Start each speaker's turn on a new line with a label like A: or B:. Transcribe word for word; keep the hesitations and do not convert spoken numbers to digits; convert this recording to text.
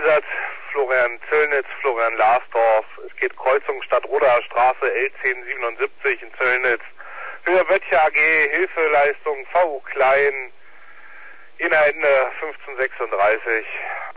A: Einsatz Florian Zöllnitz, Florian Larsdorf. Es geht Kreuzung Stadtroder Straße L zehn siebenundsiebzig in Zöllnitz. Höhe Böttcher A G, Hilfeleistung V U Klein, Innerende fünfzehn sechsunddreißig.